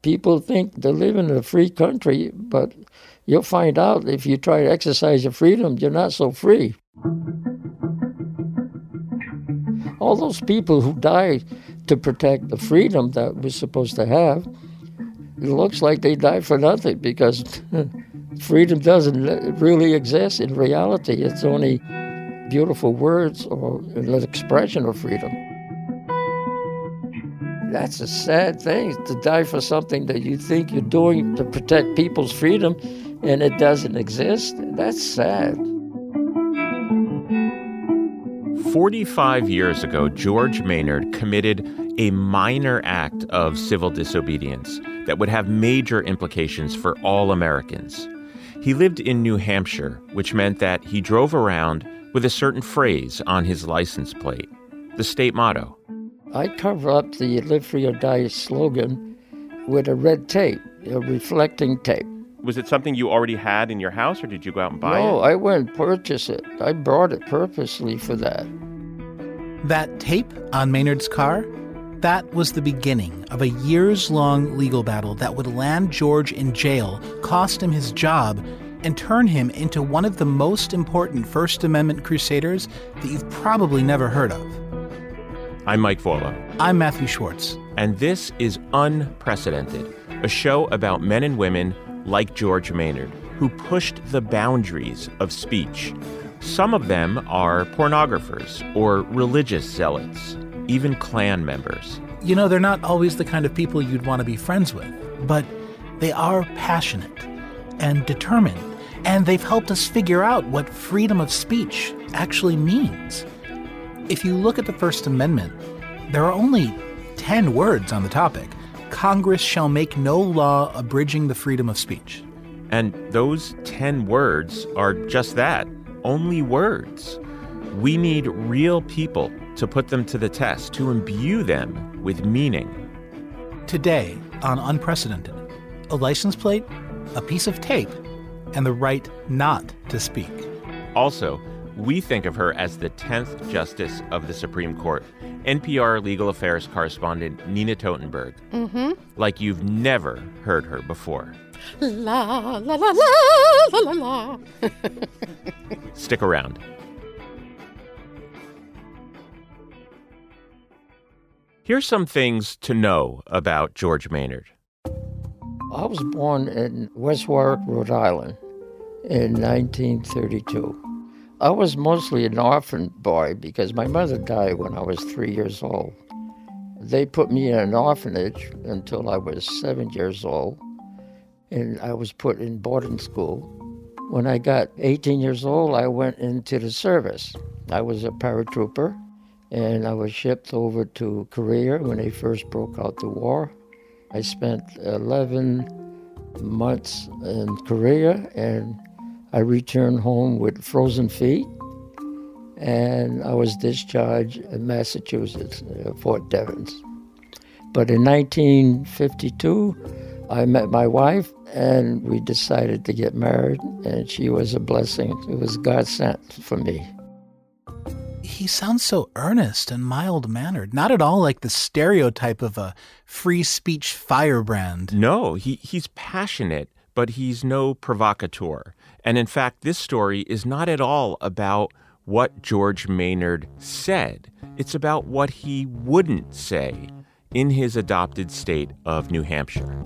People think they live in a free country, but you'll find out if you try to exercise your freedom, you're not so free. All those people who died to protect the freedom that we're supposed to have, it looks like they died for nothing because freedom doesn't really exist in reality. It's only beautiful words or an expression of freedom. That's a sad thing, to die for something that you think you're doing to protect people's freedom and it doesn't exist. That's sad. 45 years ago, George Maynard committed a minor act of civil disobedience that would have major implications for all Americans. He lived in New Hampshire, which meant that he drove around with a certain phrase on his license plate, the state motto. I cover up the Live Free or Die slogan with a red tape, a reflecting tape. Was it something you already had in your house, or did you go out and buy it? No, I went and purchased it. I brought it purposely for that. That tape on Maynard's car, that was the beginning of a years-long legal battle that would land George in jail, cost him his job, and turn him into one of the most important First Amendment crusaders that you've probably never heard of. I'm Mike Volo. I'm Matthew Schwartz. And this is Unprecedented, a show about men and women like George Maynard, who pushed the boundaries of speech. Some of them are pornographers or religious zealots, even Klan members. You know, they're not always the kind of people you'd want to be friends with, but they are passionate and determined, and they've helped us figure out what freedom of speech actually means. If you look at the First Amendment, there are only 10 words on the topic. Congress shall make no law abridging the freedom of speech. And those 10 words are just that, only words. We need real people to put them to the test, to imbue them with meaning. Today on Unprecedented, a license plate, a piece of tape, and the right not to speak. Also, we think of her as the 10th Justice of the Supreme Court, NPR legal affairs correspondent Nina Totenberg. Like you've never heard her before. La, la, la, la, la, la, la. Stick around. Here's some things to know about George Maynard. I was born in West Warwick, Rhode Island in 1932. I was mostly an orphan boy because my mother died when I was 3 years old. They put me in an orphanage until I was 7 years old, and I was put in boarding school. When I got 18 years old, I went into the service. I was a paratrooper, and I was shipped over to Korea when they first broke out the war. I spent 11 months in Korea, and I returned home with frozen feet, and I was discharged in Massachusetts, Fort Devens. But in 1952, I met my wife, and we decided to get married, and she was a blessing. It was God sent for me. He sounds so earnest and mild-mannered, not at all like the stereotype of a free speech firebrand. No, he's passionate, but he's no provocateur. And in fact, this story is not at all about what George Maynard said. It's about what he wouldn't say in his adopted state of New Hampshire.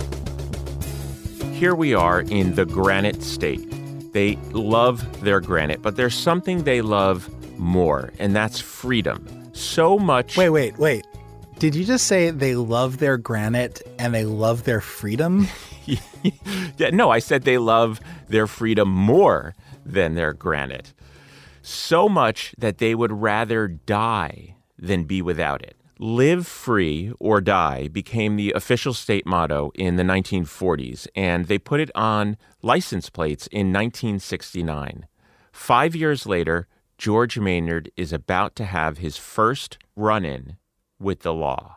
Here we are in the Granite State. They love their granite, but there's something they love more, and that's freedom. So much... Wait. Did you just say they love their granite and they love their freedom? Yeah, no, I said they love their freedom more than their granite. So much that they would rather die than be without it. Live free or die became the official state motto in the 1940s, and they put it on license plates in 1969. 5 years later, George Maynard is about to have his first run-in with the law.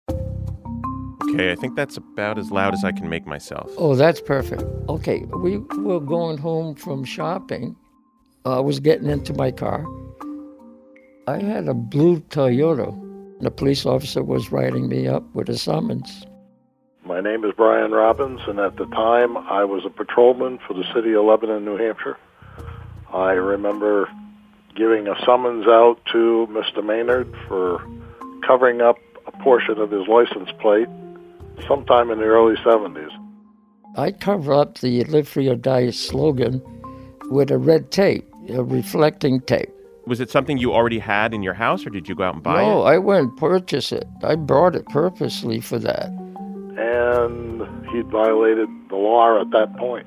Okay, I think that's about as loud as I can make myself. Oh, that's perfect. Okay, we were going home from shopping. I was getting into my car. I had a blue Toyota. The police officer was writing me up with a summons. My name is Brian Robbins, and at the time I was a patrolman for the city of Lebanon, New Hampshire. I remember giving a summons out to Mr. Maynard for covering up a portion of his license plate sometime in the early 70s. I cover up the Live Free or Die slogan with a red tape, a reflecting tape. Was it something you already had in your house, or did you go out and buy it? No, I went and purchased it. I brought it purposely for that. And he'd violated the law at that point.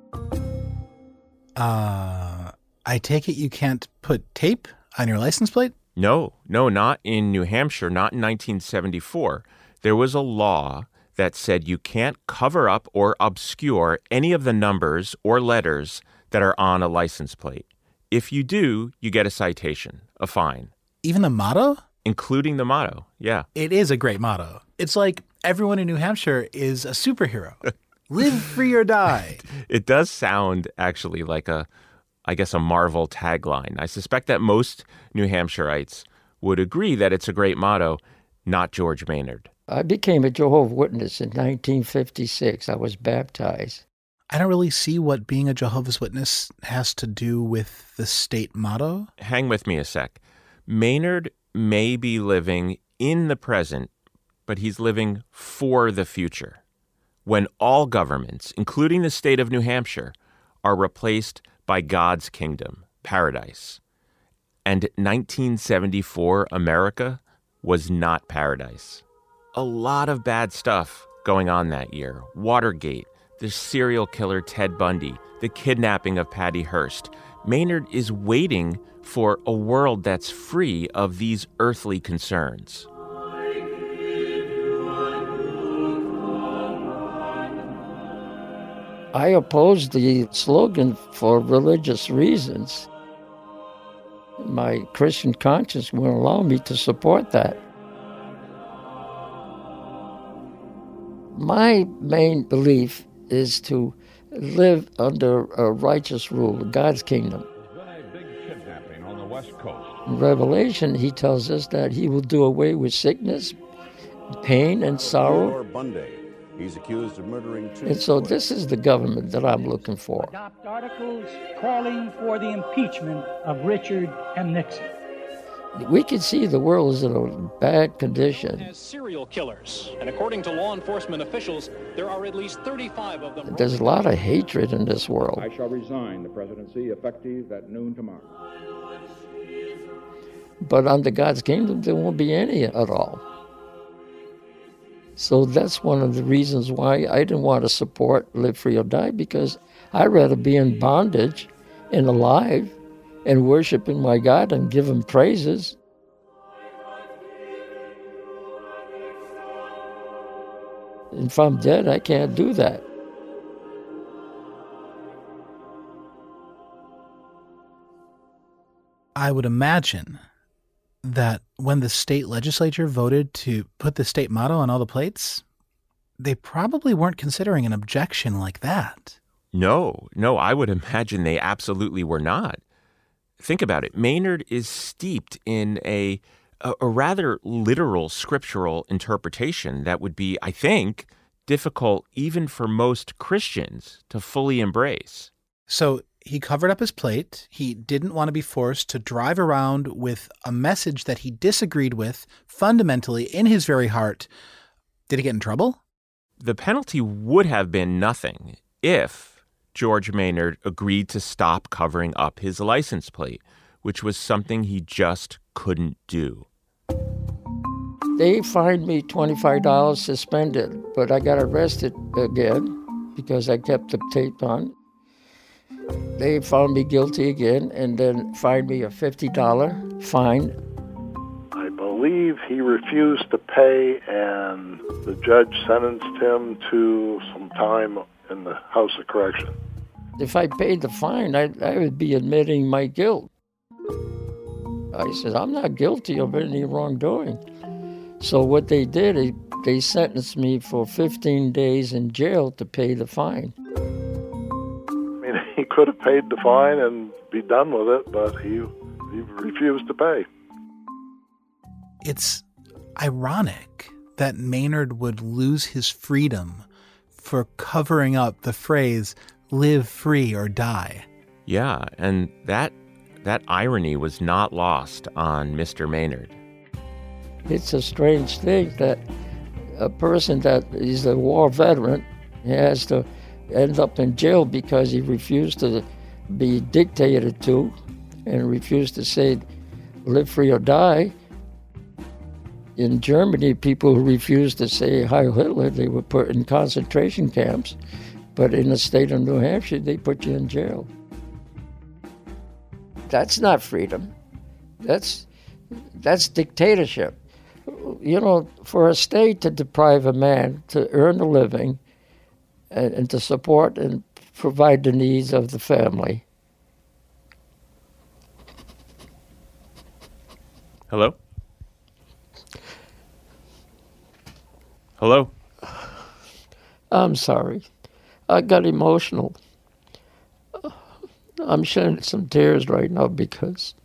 I take it you can't put tape on your license plate? No, not in New Hampshire, not in 1974. There was a law that said you can't cover up or obscure any of the numbers or letters that are on a license plate. If you do, you get a citation, a fine. Even the motto? Including the motto, yeah. It is a great motto. It's like everyone in New Hampshire is a superhero. Live free or die. It does sound actually like a Marvel tagline. I suspect that most New Hampshireites would agree that it's a great motto, not George Maynard. I became a Jehovah's Witness in 1956. I was baptized. I don't really see what being a Jehovah's Witness has to do with the state motto. Hang with me a sec. Maynard may be living in the present, but he's living for the future, when all governments, including the state of New Hampshire, are replaced by God's kingdom, paradise. And 1974 America was not paradise. A lot of bad stuff going on that year. Watergate, the serial killer Ted Bundy, the kidnapping of Patty Hearst. Maynard is waiting for a world that's free of these earthly concerns. I opposed the slogan for religious reasons. My Christian conscience wouldn't allow me to support that. My main belief is to live under a righteous rule, God's kingdom. There's been a big kidnapping on the West Coast. In Revelation, he tells us that he will do away with sickness, pain, and sorrow. Bundy. He's accused of murdering two. And so this is the government that I'm looking for. Adopt articles calling for the impeachment of Richard M. Nixon. We can see the world is in a bad condition. As serial killers, and according to law enforcement officials, there are at least 35 of them. There's a lot of hatred in this world. I shall resign the presidency effective at noon tomorrow. But under God's kingdom, there won't be any at all. So that's one of the reasons why I didn't want to support Live Free or Die, because I'd rather be in bondage and alive and worshiping my God and give him praises. If I'm dead, I can't do that. I would imagine that when the state legislature voted to put the state motto on all the plates, they probably weren't considering an objection like that. No, I would imagine they absolutely were not. Think about it. Maynard is steeped in a rather literal scriptural interpretation that would be, I think, difficult even for most Christians to fully embrace. So he covered up his plate. He didn't want to be forced to drive around with a message that he disagreed with fundamentally in his very heart. Did he get in trouble? The penalty would have been nothing if George Maynard agreed to stop covering up his license plate, which was something he just couldn't do. They fined me $25, suspended, but I got arrested again because I kept the tape on. They found me guilty again and then fined me a $50 fine. I believe he refused to pay, and the judge sentenced him to some time in the House of Correction. If I paid the fine, I would be admitting my guilt. I said, I'm not guilty of any wrongdoing. So what they did, they sentenced me for 15 days in jail to pay the fine. I mean, he could have paid the fine and be done with it, but he refused to pay. It's ironic that Maynard would lose his freedom for covering up the phrase, live free or die. Yeah, and that irony was not lost on Mr. Maynard. It's a strange thing that a person that is a war veteran has to end up in jail because he refused to be dictated to and refused to say, live free or die. In Germany, people who refused to say Heil Hitler, they were put in concentration camps. But in the state of New Hampshire, they put you in jail. That's not freedom. That's dictatorship. You know, for a state to deprive a man to earn a living and to support and provide the needs of the family. Hello? Hello? I'm sorry. I got emotional. I'm shedding some tears right now because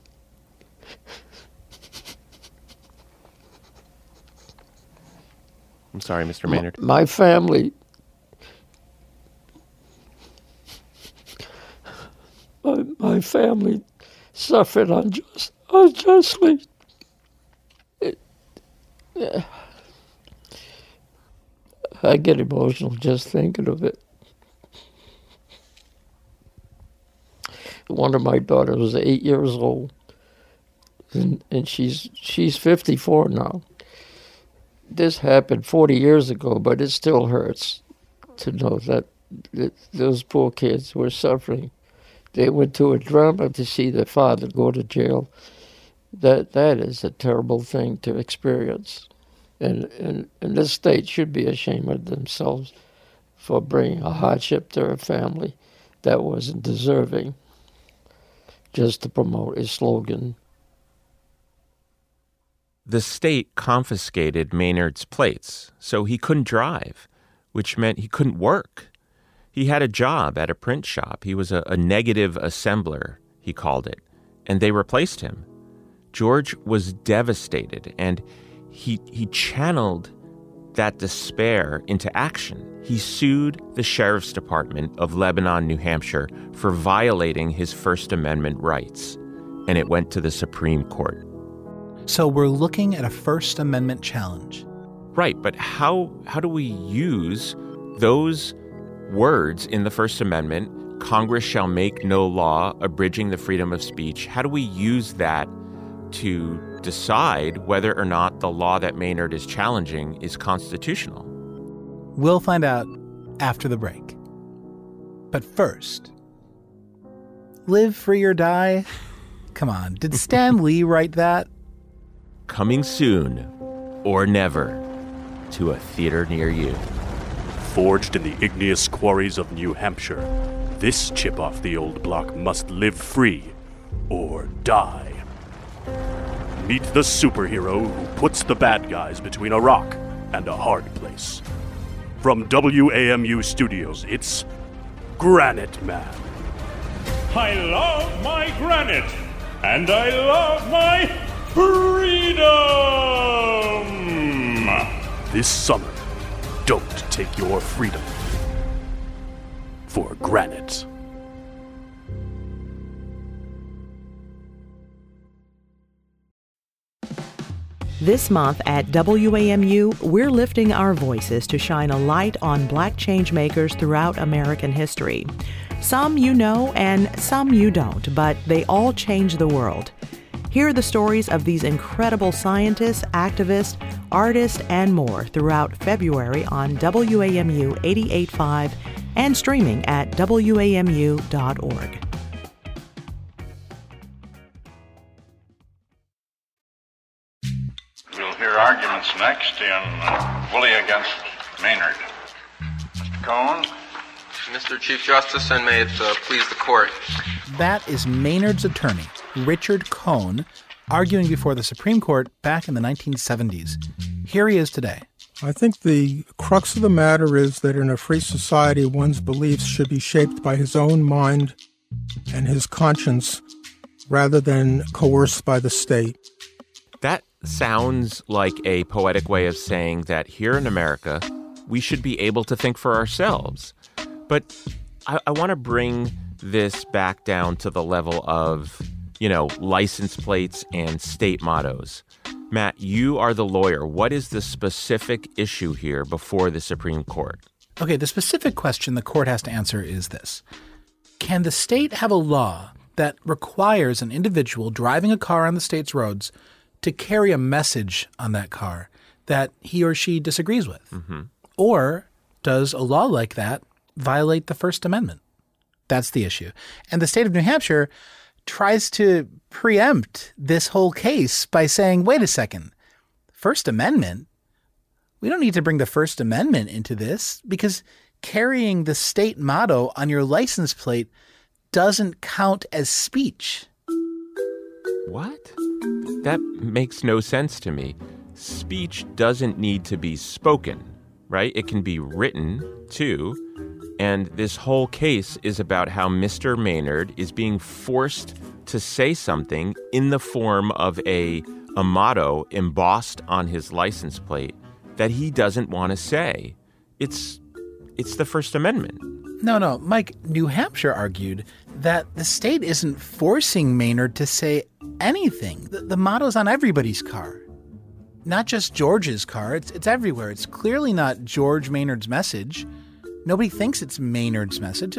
I'm sorry, Mr. Maynard. My family, my family suffered unjustly. I get emotional just thinking of it. One of my daughters was 8 years old, and she's 54 now. This happened 40 years ago, but it still hurts to know that those poor kids were suffering. They went to a drama to see their father go to jail. That is a terrible thing to experience. And this state should be ashamed of themselves for bringing a hardship to a family that wasn't deserving just to promote a slogan. The state confiscated Maynard's plates, so he couldn't drive, which meant he couldn't work. He had a job at a print shop. He was a negative assembler, he called it, and they replaced him. George was devastated, and he channeled that despair into action. He sued the Sheriff's Department of Lebanon, New Hampshire, for violating his First Amendment rights, and it went to the Supreme Court. So we're looking at a First Amendment challenge. Right, but how do we use those words in the First Amendment, Congress shall make no law abridging the freedom of speech? How do we use that to decide whether or not the law that Maynard is challenging is constitutional? We'll find out after the break. But first, live free or die? Come on, did Stan Lee write that? Coming soon, or never, to a theater near you. Forged in the igneous quarries of New Hampshire, this chip off the old block must live free or die. Meet the superhero who puts the bad guys between a rock and a hard place. From WAMU Studios, it's Granite Man. I love my granite, and I love my freedom! This summer, don't take your freedom for granite. This month at WAMU, we're lifting our voices to shine a light on Black changemakers throughout American history. Some you know and some you don't, but they all changed the world. Hear the stories of these incredible scientists, activists, artists, and more throughout February on WAMU 88.5 and streaming at WAMU.org. We'll hear arguments next in Woolley against Maynard. Mr. Cohn? Mr. Chief Justice, and may it please the court. That is Maynard's attorney, Richard Cohn, arguing before the Supreme Court back in the 1970s. Here he is today. I think the crux of the matter is that in a free society, one's beliefs should be shaped by his own mind and his conscience rather than coerced by the state. That sounds like a poetic way of saying that here in America, we should be able to think for ourselves. But I want to bring this back down to the level of, license plates and state mottos. Matt, you are the lawyer. What is the specific issue here before the Supreme Court? Okay, the specific question the court has to answer is this. Can the state have a law that requires an individual driving a car on the state's roads to carry a message on that car that he or she disagrees with? Mm-hmm. Or does a law like that violate the First Amendment? That's the issue. And the state of New Hampshire tries to preempt this whole case by saying, wait a second, First Amendment? We don't need to bring the First Amendment into this because carrying the state motto on your license plate doesn't count as speech. What? That makes no sense to me. Speech doesn't need to be spoken, right? It can be written, too. And this whole case is about how Mr. Maynard is being forced to say something in the form of a motto embossed on his license plate that he doesn't want to say. It's the First Amendment. No, Mike, New Hampshire argued that the state isn't forcing Maynard to say anything. The motto's on everybody's car. Not just George's car. It's everywhere. It's clearly not George Maynard's message. Nobody thinks it's Maynard's message.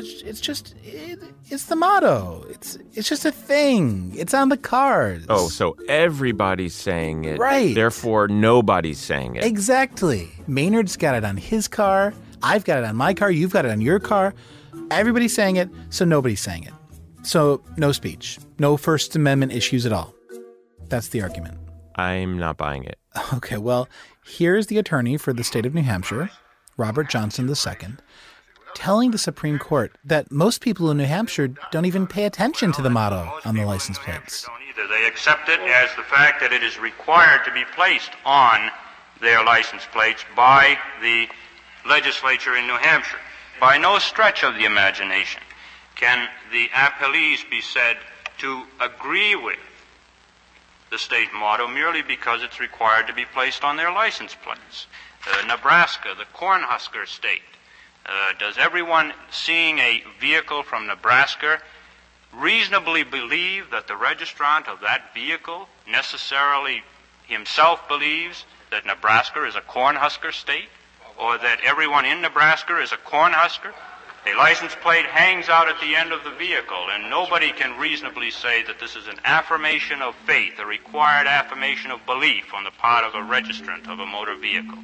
It's the motto. It's just a thing. It's on the cars. Oh, so everybody's saying it. Right. Therefore, nobody's saying it. Exactly. Maynard's got it on his car. I've got it on my car. You've got it on your car. Everybody's saying it, so nobody's saying it. So no speech. No First Amendment issues at all. That's the argument. I'm not buying it. Okay, well, here's the attorney for the state of New Hampshire, Robert Johnson II, telling the Supreme Court that most people in New Hampshire don't even pay attention to the motto on the license plates. They accept it as the fact that it is required to be placed on their license plates by the legislature in New Hampshire. By no stretch of the imagination can the appellees be said to agree with the state motto merely because it's required to be placed on their license plates. Nebraska, the Cornhusker state. Does everyone seeing a vehicle from Nebraska reasonably believe that the registrant of that vehicle necessarily himself believes that Nebraska is a Cornhusker state? Or that everyone in Nebraska is a Cornhusker? A license plate hangs out at the end of the vehicle, and nobody can reasonably say that this is an affirmation of faith, a required affirmation of belief on the part of a registrant of a motor vehicle.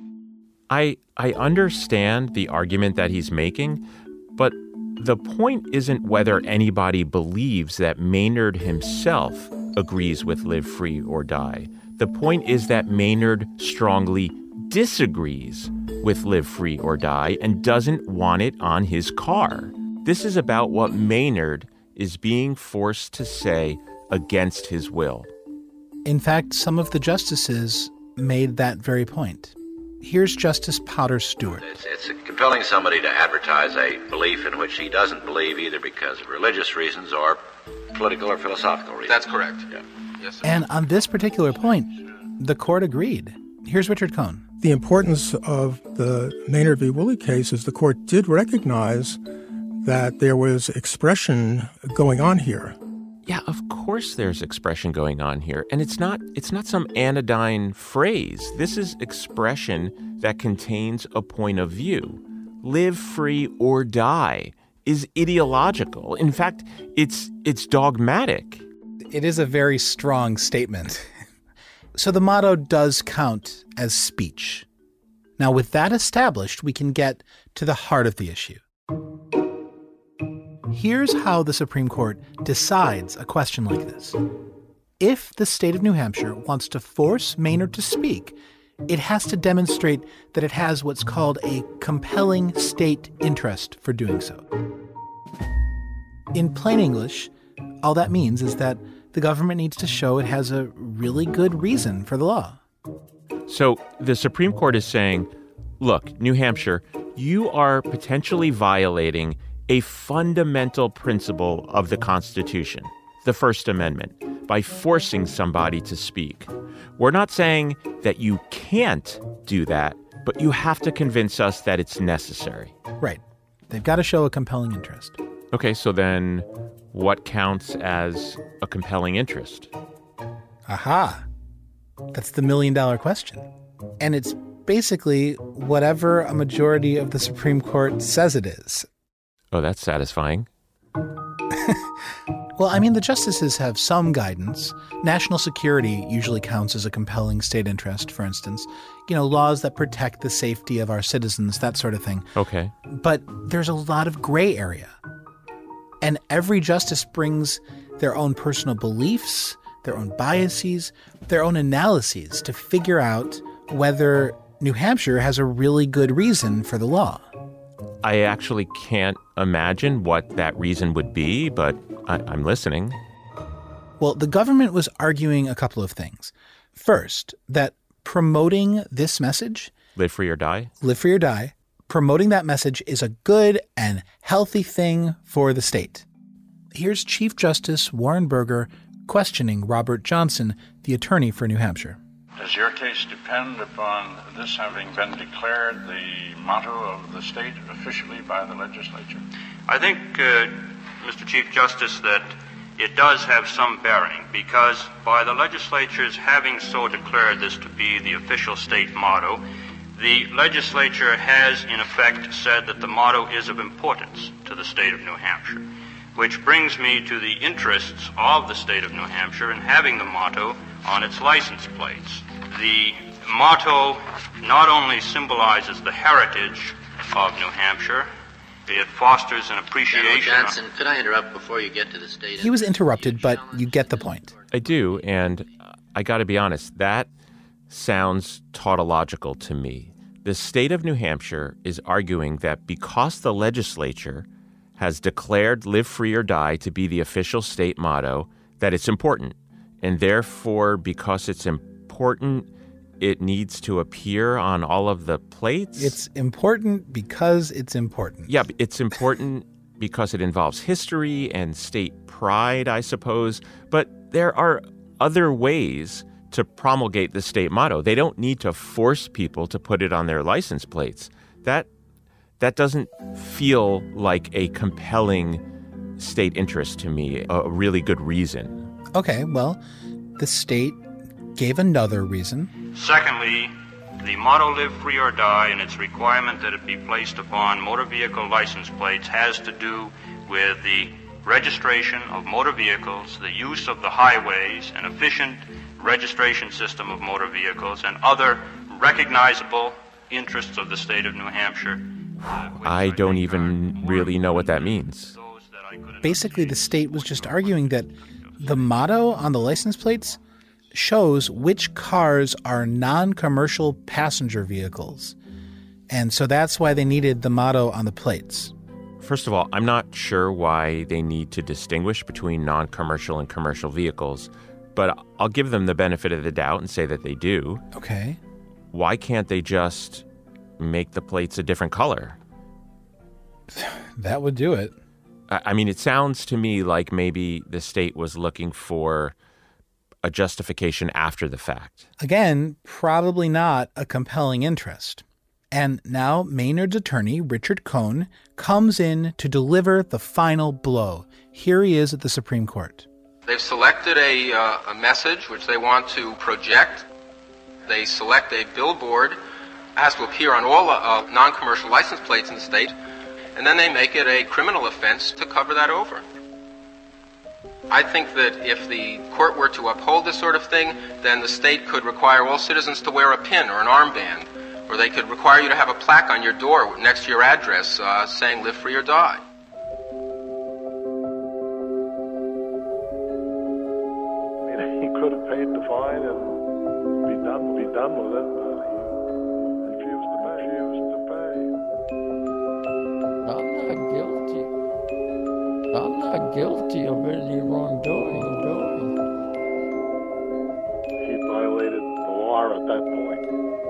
I understand the argument that he's making, but the point isn't whether anybody believes that Maynard himself agrees with live free or die. The point is that Maynard strongly disagrees with live free or die and doesn't want it on his car. This is about what Maynard is being forced to say against his will. In fact, some of the justices made that very point. Here's Justice Potter Stewart. It's compelling somebody to advertise a belief in which he doesn't believe either because of religious reasons or political or philosophical reasons. That's correct. Yeah. Yes, sir. And on this particular point, the court agreed. Here's Richard Cohn. The importance of the Maynard v. Woolley case is the court did recognize that there was expression going on here. Yeah, of course there's expression going on here. And it's not some anodyne phrase. This is expression that contains a point of view. Live free or die is ideological. In fact, it's dogmatic. It is a very strong statement. So the motto does count as speech. Now, with that established, we can get to the heart of the issue. Here's how the Supreme Court decides a question like this. If the state of New Hampshire wants to force Maynard to speak, it has to demonstrate that it has what's called a compelling state interest for doing so. In plain English, all that means is that the government needs to show it has a really good reason for the law. So the Supreme Court is saying, look, New Hampshire, you are potentially violating a fundamental principle of the Constitution, the First Amendment. by forcing somebody to speak. We're not saying that you can't do that, but you have to convince us that it's necessary. Right. They've got to show a compelling interest. Okay, so then what counts as a compelling interest? Aha. That's the million-dollar question. And it's basically whatever a majority of the Supreme Court says it is. Oh, that's satisfying. Well, I mean, the justices have some guidance. National security usually counts as a compelling state interest, for instance. You know, laws that protect the safety of our citizens, that sort of thing. Okay. But there's a lot of gray area. And every justice brings their own personal beliefs, their own biases, their own analyses to figure out whether New Hampshire has a really good reason for the law. I actually can't imagine what that reason would be, but I'm listening. Well, the government was arguing a couple of things. First, that promoting this message, live free or die, promoting that message is a good and healthy thing for the state. Here's Chief Justice Warren Burger questioning Robert Johnson, the attorney for New Hampshire. Does your case depend upon this having been declared the motto of the state officially by the legislature? I think, Mr. Chief Justice, that it does have some bearing, because by the legislature's having so declared this to be the official state motto, the legislature has, in effect, said that the motto is of importance to the state of New Hampshire, which brings me to the interests of the state of New Hampshire in having the motto on its license plates. The motto not only symbolizes the heritage of New Hampshire, it fosters an appreciation. General Johnson, could I interrupt before you get to the state? He was interrupted, but you get the point. I do, and I got to be honest, that sounds tautological to me. The state of New Hampshire is arguing that because the legislature has declared live free or die to be the official state motto, that it's important. And therefore, because it's important, it needs to appear on all of the plates? It's important because it's important. Yeah, it's important because it involves history and state pride, I suppose. But there are other ways to promulgate the state motto. They don't need to force people to put it on their license plates. That doesn't feel like a compelling state interest to me, a really good reason. Okay, well, the state gave another reason. Secondly, the motto live free or die and its requirement that it be placed upon motor vehicle license plates has to do with the registration of motor vehicles, the use of the highways, an efficient registration system of motor vehicles, and other recognizable interests of the state of New Hampshire. I don't even really know what that means. Basically, the state was just arguing that the motto on the license plates shows which cars are non-commercial passenger vehicles. And so that's why they needed the motto on the plates. First of all, I'm not sure why they need to distinguish between non-commercial and commercial vehicles, but I'll give them the benefit of the doubt and say that they do. Okay. Why can't they just make the plates a different color? That would do it. I mean, it sounds to me like maybe the state was looking for a justification after the fact. Again, probably not a compelling interest. And now Maynard's attorney, Richard Cohn, comes in to deliver the final blow. Here he is at the Supreme Court. They've selected a message which they want to project. They select a billboard, has to appear on all non-commercial license plates in the state, and then they make it a criminal offense to cover that over. I think that if the court were to uphold this sort of thing, then the state could require all citizens to wear a pin or an armband, or they could require you to have a plaque on your door next to your address saying live free or die. I mean, he could have paid the fine and be done with it, but he refused to pay. I'm not guilty of any wrongdoing. He violated the law at that point.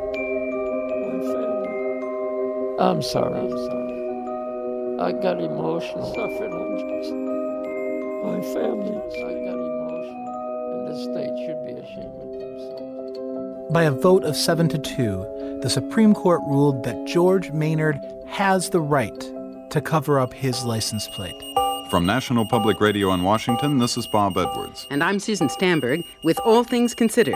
I'm sorry. I got emotional. My family. I got emotional. the state should be ashamed of themselves. By a vote of 7-2, the Supreme Court ruled that George Maynard has the right to cover up his license plate. From National Public Radio in Washington, this is Bob Edwards. And I'm Susan Stamberg with All Things Considered.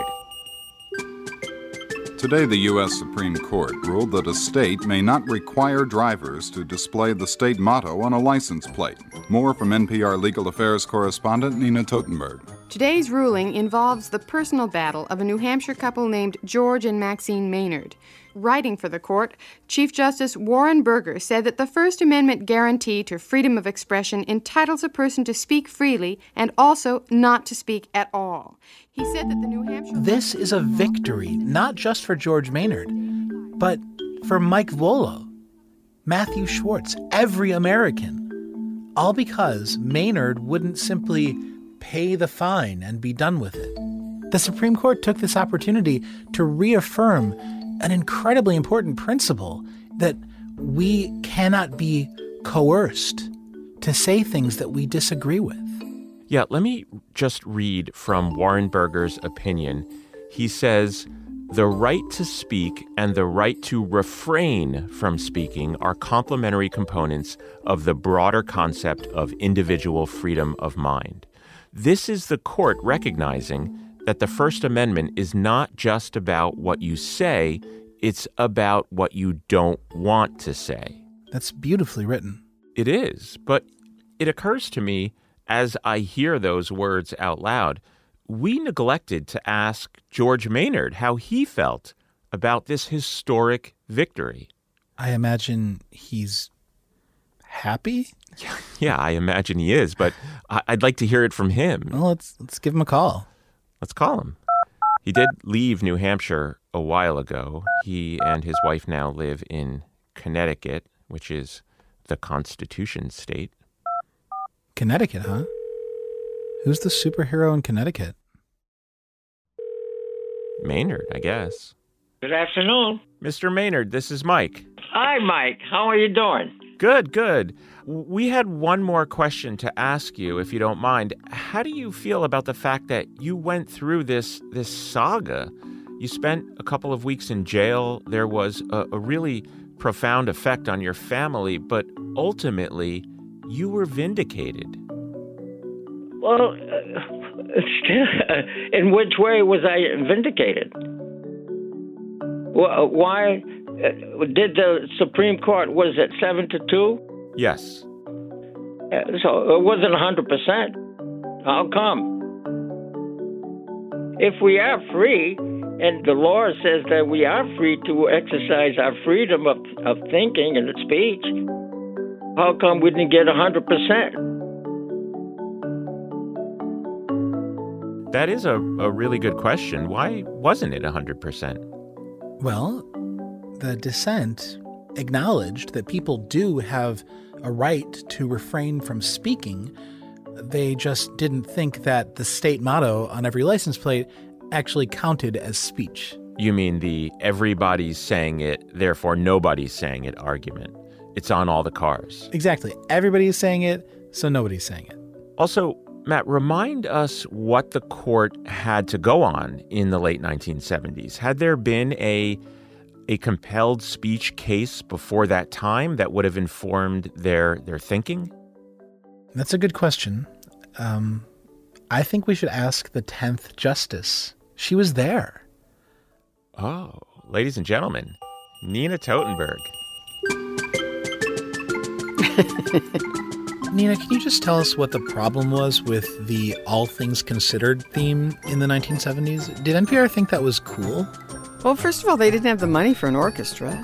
Today, the U.S. Supreme Court ruled that a state may not require drivers to display the state motto on a license plate. More from NPR Legal Affairs correspondent Nina Totenberg. Today's ruling involves the personal battle of a New Hampshire couple named George and Maxine Maynard. Writing for the court, Chief Justice Warren Burger said that the First Amendment guarantee to freedom of expression entitles a person to speak freely and also not to speak at all. He said that the New Hampshire... This is a victory, not just for George Maynard, but for Mike Volo, Matthew Schwartz, every American. All because Maynard wouldn't simply pay the fine and be done with it. The Supreme Court took this opportunity to reaffirm an incredibly important principle that we cannot be coerced to say things that we disagree with. Yeah, let me just read from Warren Burger's opinion. He says, "The right to speak and the right to refrain from speaking are complementary components of the broader concept of individual freedom of mind. This is the court recognizing that the First Amendment is not just about what you say, it's about what you don't want to say." That's beautifully written. It is, but it occurs to me as I hear those words out loud, we neglected to ask George Maynard how he felt about this historic victory. I imagine he's happy? Yeah, I imagine he is, but I'd like to hear it from him. Well, let's give him a call. Let's call him. He did leave New Hampshire a while ago. He and his wife now live in Connecticut, which is the Constitution state. Connecticut, huh? Who's the superhero in Connecticut? Maynard, I guess. Good afternoon. Mr. Maynard, this is Mike. Hi, Mike. How are you doing? Good, good. We had one more question to ask you, if you don't mind. How do you feel about the fact that you went through this saga? You spent a couple of weeks in jail. There was a really profound effect on your family, but ultimately, you were vindicated. Well, in which way was I vindicated? Why did the Supreme Court, was it 7-2? Yes. So it wasn't 100%. How come? If we are free, and the law says that we are free to exercise our freedom of thinking and speech, how come we didn't get 100%? That is a really good question. Why wasn't it 100%? Well, the dissent acknowledged that people do have a right to refrain from speaking. They just didn't think that the state motto on every license plate actually counted as speech. You mean the everybody's saying it, therefore nobody's saying it argument. It's on all the cars. Exactly. Everybody is saying it, so nobody's saying it. Also, Matt, remind us what the court had to go on in the late 1970s. Had there been a compelled speech case before that time that would have informed their thinking? That's a good question. I think we should ask the 10th Justice. She was there. Oh, ladies and gentlemen, Nina Totenberg. Nina, can you just tell us what the problem was with the All Things Considered theme in the 1970s? Did NPR think that was cool? Well, first of all, they didn't have the money for an orchestra.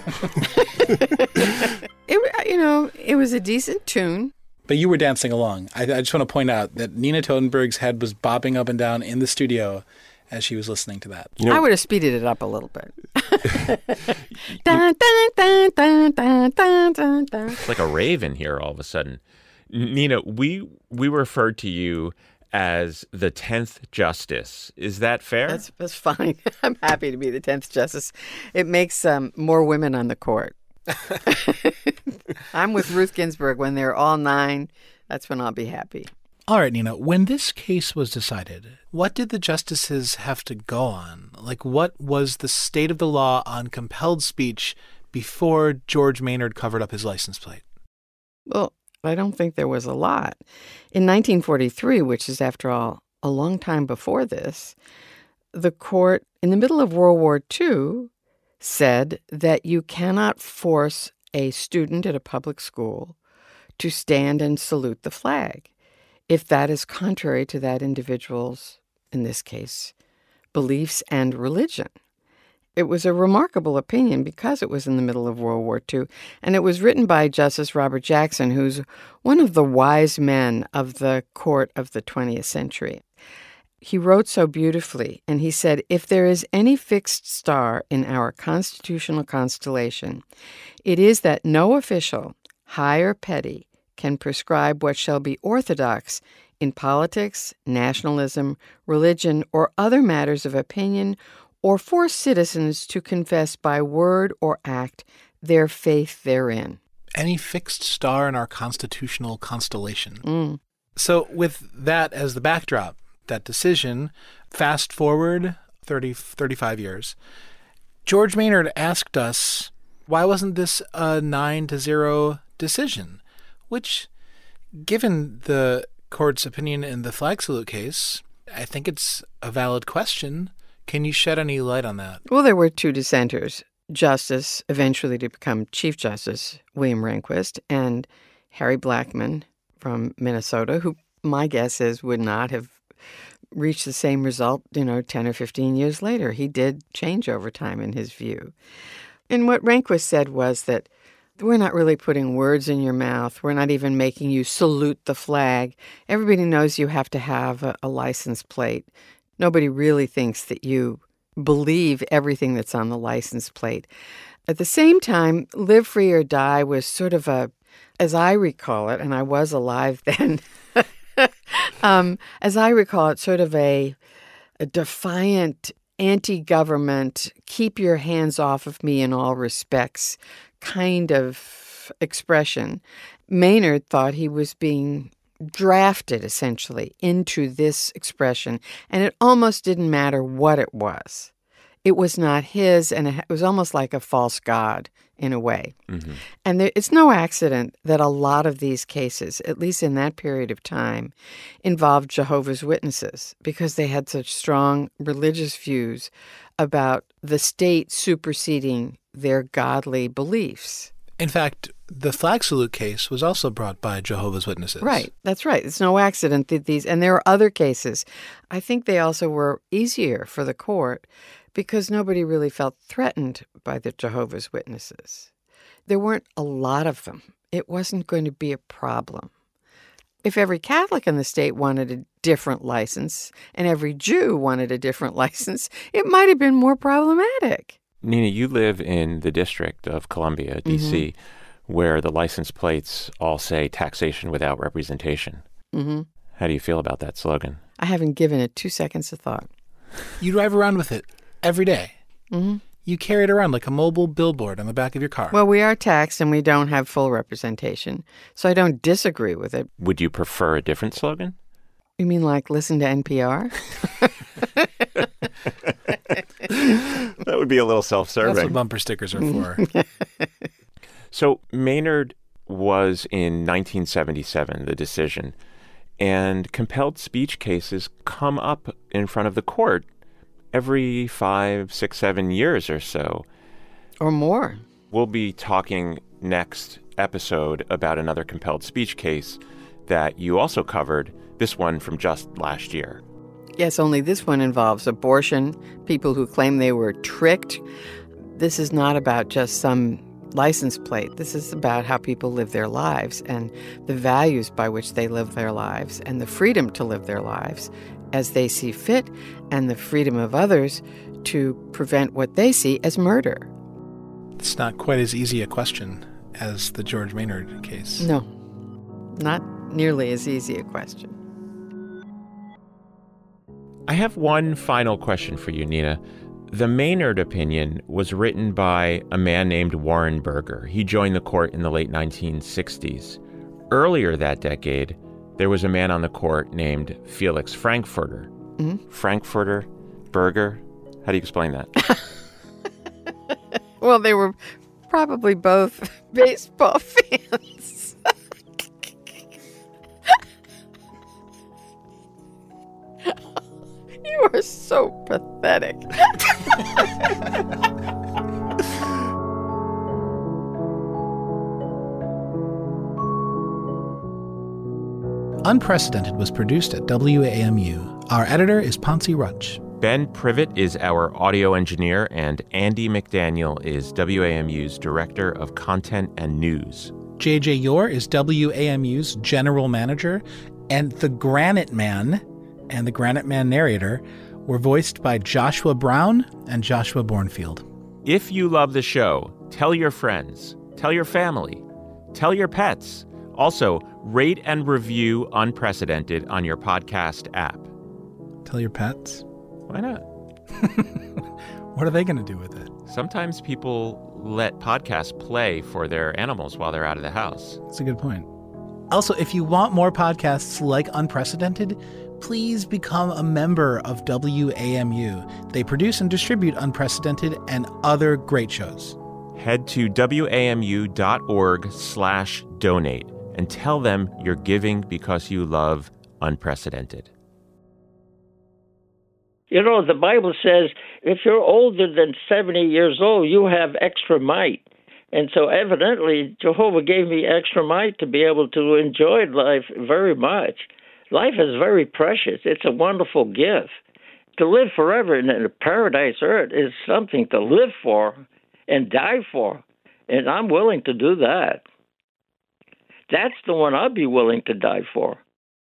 It was a decent tune. But you were dancing along. I just want to point out that Nina Totenberg's head was bobbing up and down in the studio as she was listening to that. I would have speeded it up a little bit. Dun, dun, dun, dun, dun, dun, dun, dun. It's like a rave in here all of a sudden. Nina, we referred to you as the 10th Justice. Is that fair? That's fine. I'm happy to be the 10th Justice. It makes more women on the court. I'm with Ruth Ginsburg. When they're all 9, that's when I'll be happy. All right, Nina, when this case was decided, what did the justices have to go on? Like, what was the state of the law on compelled speech before George Maynard covered up his license plate? Well, I don't think there was a lot. In 1943, which is, after all, a long time before this, the court, in the middle of World War II, said that you cannot force a student at a public school to stand and salute the flag if that is contrary to that individual's, in this case, beliefs and religion. It was a remarkable opinion because it was in the middle of World War II, and it was written by Justice Robert Jackson, who's one of the wise men of the court of the 20th century. He wrote so beautifully, and he said, "If there is any fixed star in our constitutional constellation, it is that no official, high or petty, can prescribe what shall be orthodox in politics, nationalism, religion, or other matters of opinion, or force citizens to confess by word or act their faith therein." Any fixed star in our constitutional constellation. So with that as the backdrop, that decision, fast forward 35 years, George Maynard asked us, why wasn't this a 9-0 decision? Which, given the court's opinion in the flag salute case, I think it's a valid question. Can you shed any light on that? Well, there were two dissenters, Justice, eventually to become Chief Justice, William Rehnquist, and Harry Blackmun from Minnesota, who my guess is would not have reached the same result, 10 or 15 years later. He did change over time in his view. And what Rehnquist said was that we're not really putting words in your mouth. We're not even making you salute the flag. Everybody knows you have to have a license plate. Nobody really thinks that you believe everything that's on the license plate. At the same time, Live Free or Die was sort of as I recall it, and I was alive then, as I recall it, sort of a defiant, anti-government, keep your hands off of me in all respects kind of expression. Maynard thought he was being drafted, essentially, into this expression, and it almost didn't matter what it was. It was not his, and it was almost like a false god in a way. Mm-hmm. And it's no accident that a lot of these cases, at least in that period of time, involved Jehovah's Witnesses because they had such strong religious views about the state superseding their godly beliefs. In fact, the flag salute case was also brought by Jehovah's Witnesses. Right. That's right. It's no accident that these, and there are other cases. I think they also were easier for the court because nobody really felt threatened by the Jehovah's Witnesses. There weren't a lot of them. It wasn't going to be a problem. If every Catholic in the state wanted a different license and every Jew wanted a different license, it might have been more problematic. Nina, you live in the District of Columbia, D.C., where the license plates all say taxation without representation. Mm-hmm. How do you feel about that slogan? I haven't given it 2 seconds of thought. You drive around with it every day. Mm-hmm. You carry it around like a mobile billboard on the back of your car. Well, we are taxed and we don't have full representation, so I don't disagree with it. Would you prefer a different slogan? You mean like listen to NPR? That would be a little self-serving. That's what bumper stickers are for. So Maynard was in 1977, the decision, and compelled speech cases come up in front of the court every 5, 6, 7 years or so. Or more. We'll be talking next episode about another compelled speech case that you also covered, this one from just last year. Yes, only this one involves abortion, people who claim they were tricked. This is not about just some license plate. This is about how people live their lives and the values by which they live their lives and the freedom to live their lives as they see fit and the freedom of others to prevent what they see as murder. It's not quite as easy a question as the George Maynard case. No, not nearly as easy a question. I have one final question for you, Nina. The Maynard opinion was written by a man named Warren Burger. He joined the court in the late 1960s. Earlier that decade, there was a man on the court named Felix Frankfurter. Mm-hmm. Frankfurter, Burger. How do you explain that? Well, they were probably both baseball fans. You are so pathetic. Unprecedented was produced at WAMU. Our editor is Ponce Rudge. Ben Privet is our audio engineer, and Andy McDaniel is WAMU's Director of Content and News. J.J. Yore is WAMU's General Manager, and the Granite Man and the Granite Man narrator were voiced by Joshua Brown and Joshua Bornfield. If you love the show, tell your friends, tell your family, tell your pets. Also, rate and review Unprecedented on your podcast app. Tell your pets? Why not? What are they going to do with it? Sometimes people let podcasts play for their animals while they're out of the house. That's a good point. Also, if you want more podcasts like Unprecedented, please become a member of WAMU. They produce and distribute Unprecedented and other great shows. Head to WAMU.org/donate and tell them you're giving because you love Unprecedented. You know, the Bible says if you're older than 70 years old, you have extra might. And so evidently, Jehovah gave me extra might to be able to enjoy life very much. Life is very precious. It's a wonderful gift. To live forever in a paradise earth is something to live for and die for. And I'm willing to do that. That's the one I'd be willing to die for.